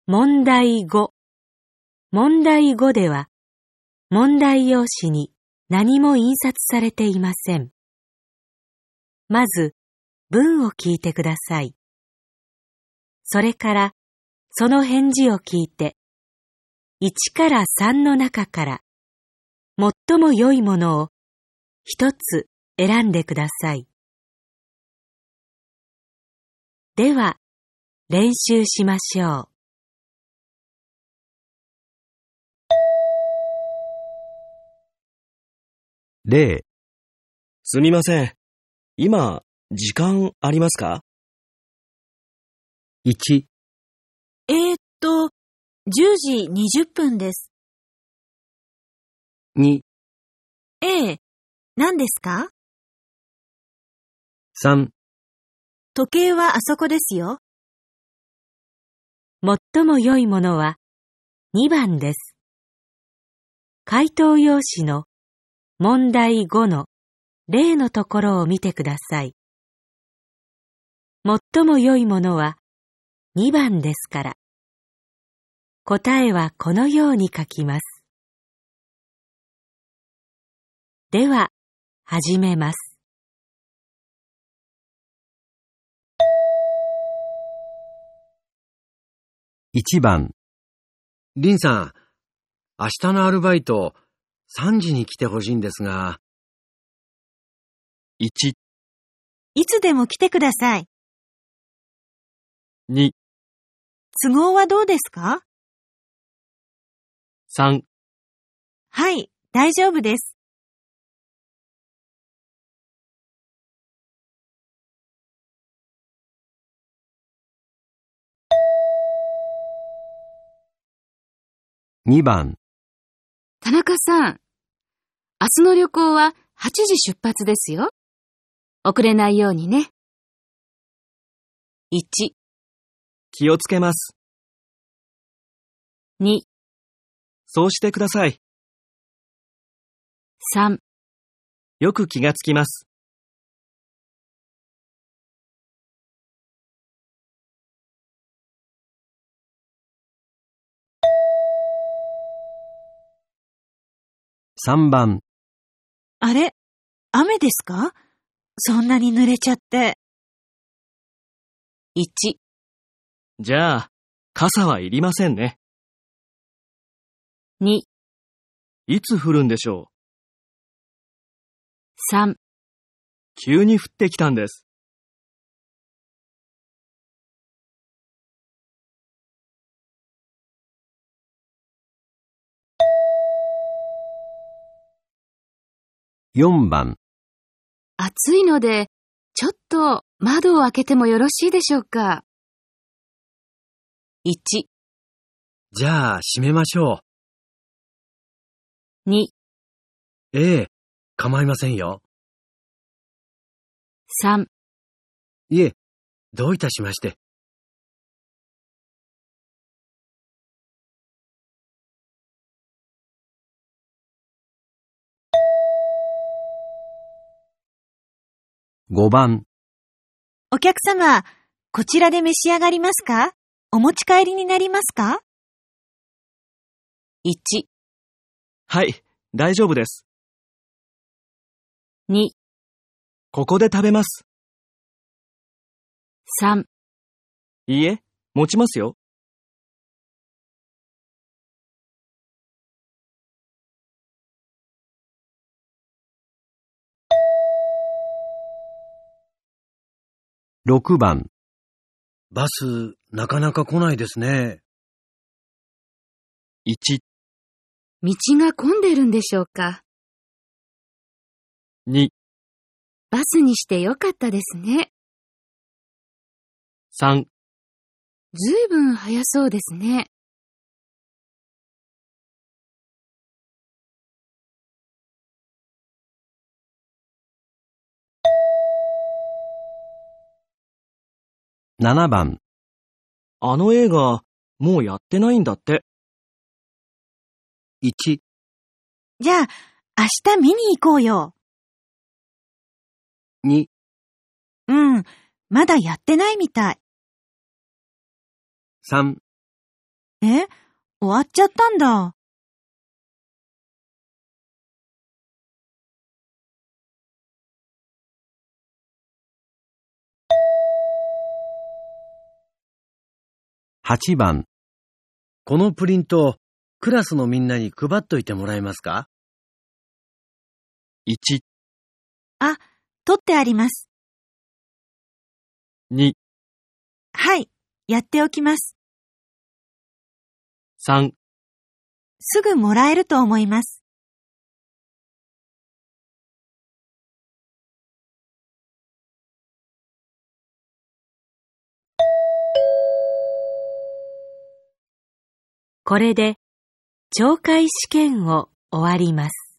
問題5。問題5では、問題用紙に何も印刷されていません。まず、文を聞いてください。それから、その返事を聞いて、1から3の中から、最も良いものを一つ選んでください。では、練習しましょう。 例、 すみません。今、時間ありますか 1、 10時20分です。 2、 何ですか？ 3、 時計はあそこですよ。 最も良いものは2番です。回答用紙の問題5の例のところを見てください。最も良いものは2番ですから、答えはこのように書きます。では、始めます。 1番、 リンさん、明日のアルバイト、3時に来てほしいんですが。 1、 いつでも来てください。 2、 都合はどうですか？ 3、 はい、大丈夫です。 2番、 田中さん、明日の旅行は8時出発ですよ。遅れないようにね。 1、 気をつけます。 2、 そうしてください。 3、 よく気がつきます。 3番、 あれ？雨ですか？そんなに濡れちゃって。 1、 じゃあ、傘はいりませんね。 2、 いつ降るんでしょう。 3、 急に降ってきたんです。 4番、 暑いので、ちょっと窓を開けてもよろしいでしょうか。 1、 じゃあ、閉めましょ 2、 う。構いませんよ。 3、 いえ、どういたしまして。 5番、 お客様、こちらで召し上がりますか？お持ち帰りになりますか？ 1、 はい、大丈夫です。 2、 ここで食べます。 3、 いいえ、持ちますよ。 6番、 バス、なかなか来ないですね。 1、 道が混んでるんでしょうか。 2、 バスにしてよかったですね。 3、 ずいぶん早そうですね。 7番、 あの映画、もうやってないんだって。 1、 じゃあ、明日見に行こうよ。 2、 うん、まだやってないみたい。 3 終わっちゃったんだ。 8番、 このプリント、クラスのみんなに配っといてもらえますか？ 1、 取ってあります。 2、 はい、やっておきます。 3、 すぐもらえると思います。 これで懲戒試験を終わります。